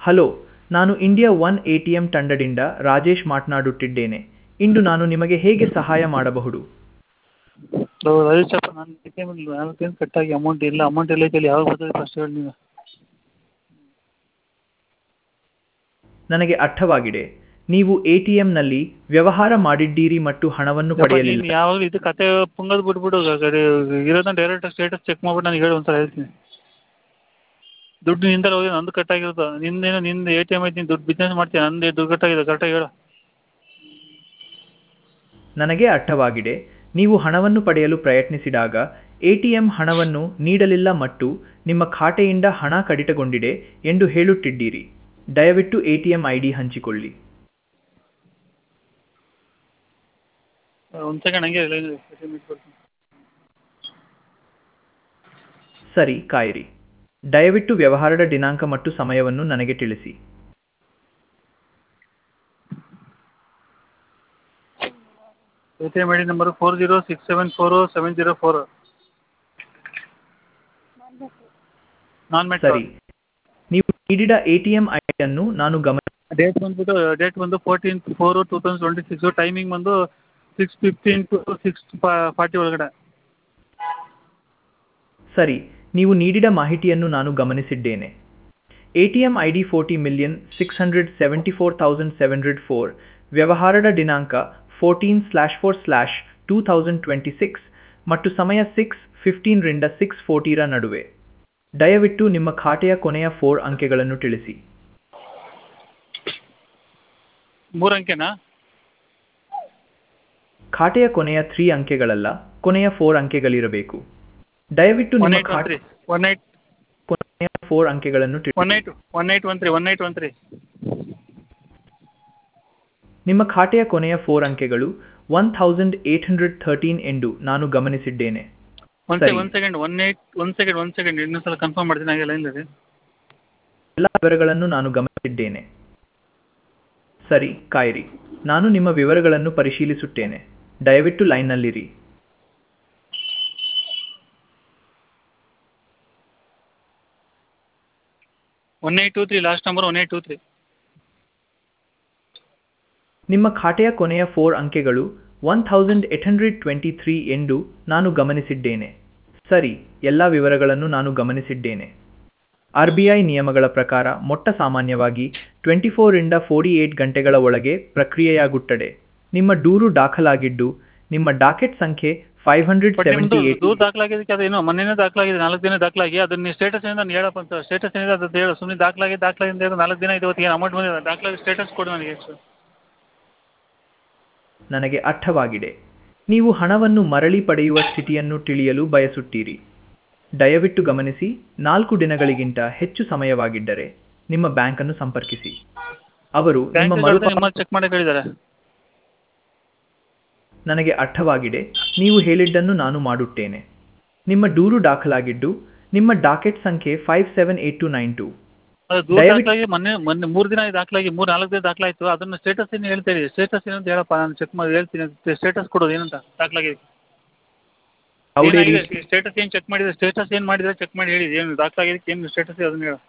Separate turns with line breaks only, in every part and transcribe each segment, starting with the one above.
Hello, ನಾನು India one ATM ತಂಡದಿಂದ ರಾಜೇಶ್ ಮಾತನಾಡುತ್ತಿದ್ದೇನೆ. ಇಂದು ನಾನು ನಿಮಗೆ ಹೇಗೆ ಸಹಾಯ ಮಾಡಬಹುದು?
ರಜಿಸ್ಟರ್ ನಾನು ಎ ಟಿ ಎಮ್ ಬ್ಯಾಲೆನ್ಸ್ ಕಟ್ಟಾಗಿ ಅಮೌಂಟ್ ಇಲ್ಲ ಐತೆ ಯಾವಾಗ ಬರ್ತದೆ ಫಸ್ಟ್ ಹೇಳಿ ನೀವು.
ನನಗೆ ಅರ್ಥವಾಗಿದೆ. ನೀವು ಎಟಿಎಂನಲ್ಲಿ ವ್ಯವಹಾರ ಮಾಡಿದ್ದೀರಿ ಮತ್ತು ಹಣವನ್ನು ಪಡೆಯಲಿಲ್ಲ.
ನೀನು ಯಾವಾಗ ಇದು ಕತೆ ಪುಂಗದ್ ಬಿಟ್ಬಿಟ್ಟು ಇರೋದನ್ನ ಡೈರೆಕ್ಟ್ ಸ್ಟೇಟಸ್ ಚೆಕ್ ಮಾಡ್ಬಿಟ್ಟು ನನಗೆ ಹೇಳಿ ಒಂದ್ಸಲ ಹೇಳ್ತೀನಿ. ದುಡ್ಡು ನಿಂದಲ್ಲ ಹೋಗಿ ನಂದು ಕಟ್ಟಾಗಿರೋದು. ನಿಂದು ಎ ಟಿ ಎಮ್ ಐತಿ, ನೀನು ದುಡ್ಡು ಬಿಸ್ನೆಸ್ ಮಾಡ್ತೀನಿ, ನಂದು ದುಡ್ಡು ಕಟ್ಟಾಗಿದೆ ಕರೆಕ್ಟಾಗಿ ಹೇಳು.
ನನಗೆ ಅರ್ಥವಾಗಿದೆ. ನೀವು ಹಣವನ್ನು ಪಡೆಯಲು ಪ್ರಯತ್ನಿಸಿದಾಗ ಎಟಿಎಂ ಹಣವನ್ನು ನೀಡಲಿಲ್ಲ ಮತ್ತು ನಿಮ್ಮ ಖಾತೆಯಿಂದ ಹಣ ಕಡಿತಗೊಂಡಿದೆ ಎಂದು ಹೇಳುತ್ತಿದ್ದೀರಿ. ದಯವಿಟ್ಟು ಎಟಿಎಂ ಐಡಿ ಹಂಚಿಕೊಳ್ಳಿ.
ಒಂದು ಸೆಕೆಂಡ್ ಹಂಗೆ
ಸರಿ, ಕಾಯಿರಿ. ದಯವಿಟ್ಟು ವ್ಯವಹಾರದ ದಿನಾಂಕ ಮತ್ತು ಸಮಯವನ್ನು ನನಗೆ ತಿಳಿಸಿ.
A T M I D number 40674704.
ಸರಿ, ನೀವು ನೀಡಿದ ಎಟಿಎಂ ಐಡಿಯನ್ನು ನಾನು
ಡೇಟ್ ಬಂದು 14/4/2026. ಟೈಮಿಂಗ್ ಬಂದು 6:15 to 6:40 ಒಳಗಡೆ.
ಸರಿ, ನೀವು ನೀಡಿದ ಮಾಹಿತಿಯನ್ನು ನಾನು ಗಮನಿಸಿದ್ದೇನೆ. ಎಟಿಎಂ ಐಡಿ 40,674,704, ವ್ಯವಹಾರದ ದಿನಾಂಕ 14/4/2026 ಮತ್ತು ಸಮಯ 6:15 ರಿಂದ 6:40 ರ ನಡುವೆ. ದಯವಿಟ್ಟು ನಿಮ್ಮ ಖಾತೆಯ ಕೊನೆಯ 4 ಅಂಕೆಗಳನ್ನು ತಿಳಿಸಿ.
3 ಅಂಕೆನಾ?
ಖಾತೆಯ ಕೊನೆಯ 3 ಅಂಕೆಗಳಲ್ಲ, ಕೊನೆಯ 4 ಅಂಕೆಗಳಿರಬೇಕು. ದಯವಿಟ್ಟು ನಿಮ್ಮ ಖಾತೆಯ ಕೊನೆಯ 4 ಅಂಕೆಗಳನ್ನು ತಿಳಿಸಿ.
1813.
ನಿಮ್ಮ ಖಾತೆಯ ಕೊನೆಯ 4 ಅಂಕೆಗಳು 1813 ಎಂದು ನಾನು ಗಮನಿಸಿದ್ದೇನೆ.
ಒಂದು ಸೆಕೆಂಡ್ ಇನ್ನೊಂದ್ಸಲ ಕನ್ಫರ್ಮ್ ಮಾಡ್ತೀನಿ. ಹಾಗೆ ಲೈನ್ನಲ್ಲಿ
ಎಲ್ಲ ವಿವರಗಳನ್ನು ನಾನು ಗಮನಿಸಿದ್ದೇನೆ. ಸರಿ, ಕಾಯಿರಿ. ನಾನು ನಿಮ್ಮ ವಿವರಗಳನ್ನು ಪರಿಶೀಲಿಸುತ್ತೇನೆ. ದಯವಿಟ್ಟು ಲೈನ್ನಲ್ಲಿರಿ.
1823 ಲಾಸ್ಟ್ ನಂಬರ್ 1823.
ನಿಮ್ಮ ಖಾತೆಯ ಕೊನೆಯ 4 ಅಂಕೆಗಳು 1823 ಎಂದು ನಾನು ಗಮನಿಸಿದ್ದೇನೆ. ಸರಿ, ಎಲ್ಲ ವಿವರಗಳನ್ನು ನಾನು ಗಮನಿಸಿದ್ದೇನೆ. RBI ನಿಯಮಗಳ ಪ್ರಕಾರ ಮೊಟ್ಟ ಸಾಮಾನ್ಯವಾಗಿ 24 ರಿಂದ 48 ಗಂಟೆಗಳ ಒಳಗೆ ಪ್ರಕ್ರಿಯೆಯಾಗುತ್ತದೆ. ನಿಮ್ಮ ದೂರು ದಾಖಲಾಗಿದ್ದು, ನಿಮ್ಮ ಡಾಕೆಟ್ ಸಂಖ್ಯೆ 578.
ದೂರು ದಾಖಲಾಗಿದ್ದಕ್ಕೆ ಅದೇನು ಮೊನ್ನೆನೇ ದಾಖಲಾಗಿದೆ, 4 ದಿನ ದಾಖಲಾಗಿ. ಅದನ್ನ ಸ್ಟೇಟಸ್ ಏನಿದೆ ನಾನು ಹೇಳಪ್ಪ ಅಂತ. ಸ್ಟೇಟಸ್ ಏನಿದೆ ಅದು ಹೇಳು. ಸುಮ್ಮನೆ ದಾಖಲಾಗಿ 4 ದಿನ ಇದೆ, ಇವತ್ತಿಗೆ ಅಮೌಂಟ್ ಬಂದಿದೆ. ದಾಖಲಾಗಿ ಸ್ಟೇಟಸ್ ಕೊಡು ನನಗೆ.
ನನಗೆ ಅರ್ಥವಾಗಿದೆ. ನೀವು ಹಣವನ್ನು ಮರಳಿ ಪಡೆಯುವ ಸ್ಥಿತಿಯನ್ನು ತಿಳಿಯಲು ಬಯಸುತ್ತೀರಿ. ದಯವಿಟ್ಟು ಗಮನಿಸಿ, 4 ದಿನಗಳಿಗಿಂತ ಹೆಚ್ಚು ಸಮಯವಾಗಿದ್ದರೆ ನಿಮ್ಮ ಬ್ಯಾಂಕ್ ಅನ್ನು ಸಂಪರ್ಕಿಸಿ. ಅವರು ನಿಮ್ಮ
ಚೆಕ್ ಮಾಡಿ ಹೇಳಿದ್ದಾರೆ.
ನನಗೆ ಅರ್ಥವಾಗಿದೆ. ನೀವು ಹೇಳಿದ್ದನ್ನು ನಾನು ಮಾಡುತ್ತೇನೆ. ನಿಮ್ಮ ದೂರು ದಾಖಲಾಗಿದ್ದು, ನಿಮ್ಮ ಡಾಕೆಟ್ ಸಂಖ್ಯೆ 578292.
ಮೊನ್ನೆ 3 ದಿನ ದಾಖಲಾಗಿ 3-4 ದಿನ ದಾಖಲಾಯಿತು. ಅದನ್ನ ಸ್ಟೇಟಸ್ ಏನು ಹೇಳ್ತೀರಿ? ಸ್ಟೇಟಸ್ ಏನಂತ ಹೇಳಪ್ಪ, ನಾನು ಚೆಕ್ ಮಾಡಿ ಹೇಳ್ತೀನಿ. ಸ್ಟೇಟಸ್ ಕೊಡೋದು ಏನಂತ ದಾಖಲಾಗಿದೆ. ಸ್ಟೇಟಸ್ ಏನು ಚೆಕ್ ಮಾಡಿದ್ರೆ, ಸ್ಟೇಟಸ್ ಏನು ಮಾಡಿದ್ರೆ ಚೆಕ್ ಮಾಡಿ ಹೇಳಿ. ಏನು ದಾಖಲಾಗಿದ್ದಕ್ಕೆ ಏನು ಸ್ಟೇಟಸ್ ಅದನ್ನ ಹೇಳು.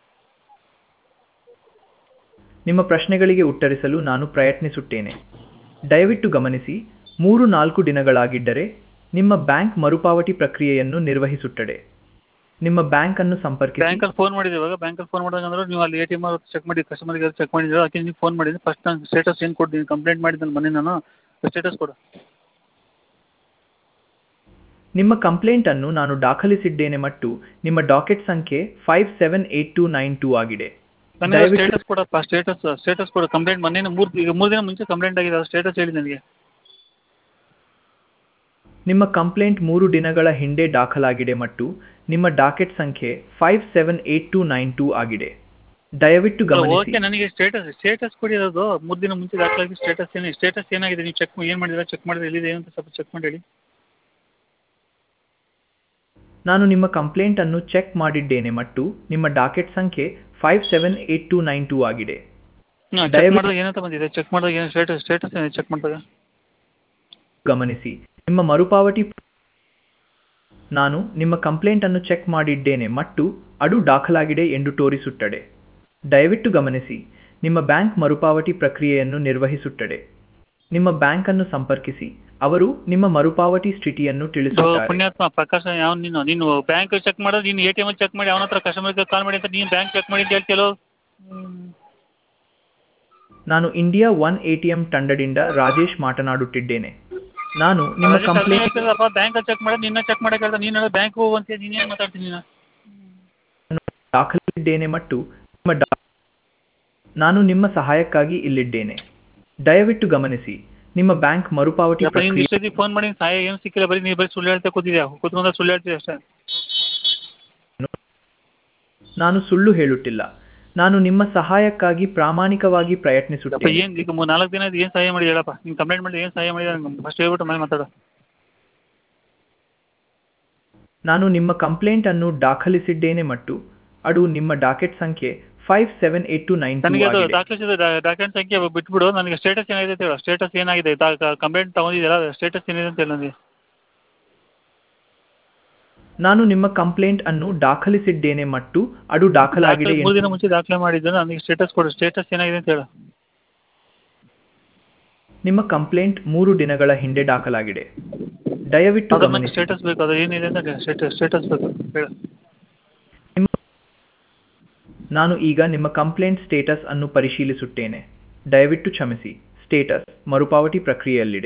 ನಿಮ್ಮ ಪ್ರಶ್ನೆಗಳಿಗೆ ಉತ್ತರಿಸಲು ನಾನು ಪ್ರಯತ್ನಿಸುತ್ತೇನೆ. ದಯವಿಟ್ಟು ಗಮನಿಸಿ, 3-4 ದಿನಗಳಾಗಿದ್ದರೆ ನಿಮ್ಮ ಬ್ಯಾಂಕ್ ಮರುಪಾವತಿ ಪ್ರಕ್ರಿಯೆಯನ್ನು ನಿರ್ವಹಿಸುತ್ತದೆ. ನಿಮ್ಮ ಬ್ಯಾಂಕ್ ಅನ್ನು ಸಂಪರ್ಕಿಸಿ.
ಬ್ಯಾಂಕಲ್ಲಿ ಫೋನ್ ಮಾಡಿದ್ದೀವಿ. ಇವಾಗ ಬ್ಯಾಂಕಲ್ಲಿ ಫೋನ್ ಮಾಡಿದಾಗ ಅಂದ್ರೆ ನೀವು ಅಲ್ಲಿ ATM ಚೆಕ್ ಮಾಡಿ ಕಸ್ಟಮರ್ಗೆ ಚೆಕ್ ಮಾಡಿದ್ದೀರಾ, ಅದಕ್ಕೆ ನೀವು ಫೋನ್ ಮಾಡಿದ್ದೀನಿ. ಫಸ್ಟ್ ನಾನು ಸ್ಟೇಟಸ್ ಏನು ಕೊಡ್ತೀನಿ, ಕಂಪ್ಲೇಂಟ್ ಮಾಡಿದ್ದೀನಿ ಮೊನ್ನೆ ನಾನು. ಸ್ಟೇಟಸ್ ಕೊಡು.
ನಿಮ್ಮ ಕಂಪ್ಲೇಂಟ್ ಅನ್ನು ನಾನು ದಾಖಲಿಸಿದ್ದೇನೆ ಮತ್ತು ನಿಮ್ಮ ಡಾಕೆಟ್ ಸಂಖ್ಯೆ 578292 ಆಗಿದೆ.
ಸ್ಟೇಟಸ್ ಕೊಡಪ್ಪ. ಸ್ಟೇಟಸ್ ಕೊಡು. ಕಂಪ್ಲೇಂಟ್ ಮೊನ್ನೆ 3 ದಿನ ಮುಂಚೆ ಕಂಪ್ಲೇಂಟ್ ಆಗಿದೆ. ಸ್ಟೇಟಸ್ ಹೇಳಿ ನನಗೆ.
ನಿಮ್ಮ ಕಂಪ್ಲೇಂಟ್ 3 ದಿನಗಳ ಹಿಂದೆ ದಾಖಲಾಗಿದೆ ಮತ್ತು ನಿಮ್ಮ ಡಾಕೆಟ್ ಸಂಖ್ಯೆ 578292 ಆಗಿದೆ. ದಯವಿಟ್ಟು ಗಮನಿಸಿ.
ಓಕೆ, ನನಗೆ ಸ್ಟೇಟಸ್ ಕೊಡಿರೋದು 3 ದಿನ ಮುಂಚೆ ದಾಖಲಾಗಿ. ಸ್ಟೇಟಸ್ ಏನಾಗಿದೆ? ನೀವು ಚೆಕ್ ಏನು ಮಾಡಿದ್ರೆ ಚೆಕ್ ಮಾಡಿದ್ರೆ ಎಲ್ಲಿದೆ ಅಂತ ಸ್ವಲ್ಪ ಚೆಕ್ ಮಾಡಿ ಹೇಳಿ.
ನಾನು ನಿಮ್ಮ ಕಂಪ್ಲೇಂಟ್ ಅನ್ನು ಚೆಕ್ ಮಾಡಿದ್ದೇನೆ ಮತ್ತು ನಿಮ್ಮ ಡಾಕೆಟ್ ಸಂಖ್ಯೆ 578292 ಆಗಿದೆ.
ಏನಂತ ಬಂದಿದೆ? ಚೆಕ್ ಮಾಡಿದಾಗ ಏನು ಸ್ಟೇಟಸ್ ಏನಿದೆ ಚೆಕ್ ಮಾಡಿದಾಗ?
ಗಮನಿಸಿ, ನಿಮ್ಮ ಮರುಪಾವತಿ. ನಾನು ನಿಮ್ಮ ಕಂಪ್ಲೇಂಟ್ ಅನ್ನು ಚೆಕ್ ಮಾಡಿದ್ದೇನೆ ಮತ್ತು ಅದು ದಾಖಲಾಗಿದೆ ಎಂದು ತೋರಿಸುತ್ತದೆ. ದಯವಿಟ್ಟು ಗಮನಿಸಿ, ನಿಮ್ಮ ಬ್ಯಾಂಕ್ ಮರುಪಾವತಿ ಪ್ರಕ್ರಿಯೆಯನ್ನು ನಿರ್ವಹಿಸುತ್ತದೆ. ನಿಮ್ಮ ಬ್ಯಾಂಕ್ ಅನ್ನು ಸಂಪರ್ಕಿಸಿ, ಅವರು ನಿಮ್ಮ ಮರುಪಾವತಿ ಸ್ಥಿತಿಯನ್ನು ತಿಳಿಸುತ್ತಾರೆ.
ಪುಣ್ಯಾತ್ಮ ಪ್ರಕಾಶ ಯಾವ ನೀನು ಬ್ಯಾಂಕ್ ಚೆಕ್ ಮಾಡೋದು ನೀನು ATM ಚೆಕ್ ಮಾಡಿ ಅವನ ಹತ್ರ ಕಸ್ಟಮರ್ಗೆ ಕಾಲ್ ಮಾಡಿ ಅಂತ ನೀನು ಬ್ಯಾಂಕ್ ಚೆಕ್ ಮಾಡಿ ಅಂತ ಹೇಳ್ತಿಯಲ್ಲೋ.
ನಾನು ಇಂಡಿಯಾ ಒನ್ ATM ತಂಡದಿಂದ ರಾಜೇಶ್ ಮಾತನಾಡುತ್ತಿದ್ದೇನೆ. ನಾನು ನಿಮ್ಮ ಕಂಪ್ಲೇಂಟ್
ಬ್ಯಾಂಕ್ ಚೆಕ್ ಮಾಡಿ ನಿನ್ನ ಚೆಕ್ ಮಾಡಕ್ಕೆ ನೀನು ಬ್ಯಾಂಕ್ ಹೋಗುವಂತೆ ನೀನೇನು ಮಾತಾಡ್ತೀನಿ ನೀನು.
ದಾಖಲಿಸಿದ್ದೇನೆ ಮತ್ತು ನಾನು ನಿಮ್ಮ ಸಹಾಯಕ್ಕಾಗಿ ಇಲ್ಲಿದ್ದೇನೆ. ದಯವಿಟ್ಟು ಗಮನಿಸಿ, ನಿಮ್ಮ ಬ್ಯಾಂಕ್ ಮರುಪಾವತಿ ಪ್ರಕ್ರಿಯೆ
ಇಷ್ಟೊತ್ತಿಗೆ ಫೋನ್ ಮಾಡಿ ಸಹಾಯ ಏನು ಸಿಕ್ಕಿಲ್ಲ, ಬರೀ ನೀವು ಬರೀ ಸುಳ್ಳು ಹೇಳ್ತಾ ಕೂತಿದ್ಯಾ, ಕೂತ್ಕೊಂಡ ಸುಳ್ಳು ಹೇಳ್ತೀವಿ ಅಷ್ಟೇ.
ನಾನು ಸುಳ್ಳು ಹೇಳುತ್ತಿಲ್ಲ. ನಾನು ನಿಮ್ಮ ಸಹಾಯಕ್ಕಾಗಿ ಪ್ರಾಮಾಣಿಕವಾಗಿ ಪ್ರಯತ್ನಿಸುತ್ತೇನೆ.
ಏನು ಈಗ 4 ದಿನ ಏನು ಸಹಾಯ ಮಾಡಿ ಹೇಳಪ್ಪ, ನೀನು ಕಂಪ್ಲೇಂಟ್ ಮಾಡಿ ಏನು ಸಹಾಯ ಮಾಡಿ ಫಸ್ಟ್ ಹೇಳ್ಬಿಟ್ಟು ಮೇಲೆ ಮಾತಾಡೋ.
ನಾನು ನಿಮ್ಮ ಕಂಪ್ಲೇಂಟ್ ಅನ್ನು ದಾಖಲಿಸಿದ್ದೇನೆ ಮತ್ತು ಅದು ನಿಮ್ಮ ಡಾಕೆಟ್ ಸಂಖ್ಯೆ 578292
ನನಗೆ ಅದು
ಆಗಿದೆ.
ದಾಖಲಿಸಿದ ಡಾಕ್ಯುಮೆಂಟ್ ಸಂಖ್ಯೆ ಬಿಟ್ಬಿಡು, ನನಗೆ ಸ್ಟೇಟಸ್ ಏನಾಗಿದೆ ಅಂತ ಹೇಳು. ಸ್ಟೇಟಸ್ ಏನಾಗಿದೆ, ಕಂಪ್ಲೇಂಟ್ ತಗೊಂಡಿದ್ದೀರಾ, ಸ್ಟೇಟಸ್ ಏನಿದೆ ಅಂತ ಹೇಳಿ ನನಗೆ.
ನಾನು ನಿಮ್ಮ ಕಂಪ್ಲೇಂಟ್ ಅನ್ನು ದಾಖಲಿಸಿದ್ದೇನೆ ಮತ್ತು ಅದು ದಾಖಲಾಗಿದೆ
3 ದಿನ ಮುಂಚೆ ದಾಖಲೆ ಮಾಡಿದ್ದು, ನನಗೆ ಸ್ಟೇಟಸ್ ಕೊಡು. ಸ್ಟೇಟಸ್ ಏನಾಗಿದೆ ಅಂತ ಹೇಳು.
ನಿಮ್ಮ ಕಂಪ್ಲೇಂಟ್ 3 ದಿನಗಳ ಹಿಂದೆ ದಾಖಲಾಗಿದೆ. ದಯವಿಟ್ಟು ಗಮನಿಸಿ.
ಸ್ಟೇಟಸ್ ಬೇಕು, ಅದು ಏನಿದೆ ಅಂತ ಸ್ಟೇಟಸ್ ಬೇಕು ಹೇಳು.
ನಾನು ಈಗ ನಿಮ್ಮ ಕಂಪ್ಲೇಂಟ್ ಸ್ಟೇಟಸ್ ಅನ್ನು ಪರಿಶೀಲಿಸುತ್ತೇನೆ. ದಯವಿಟ್ಟು ಕ್ಷಮಿಸಿ. ಸ್ಟೇಟಸ್ ಮರುಪಾವತಿ ಪ್ರಕ್ರಿಯೆಯಲ್ಲಿದೆ.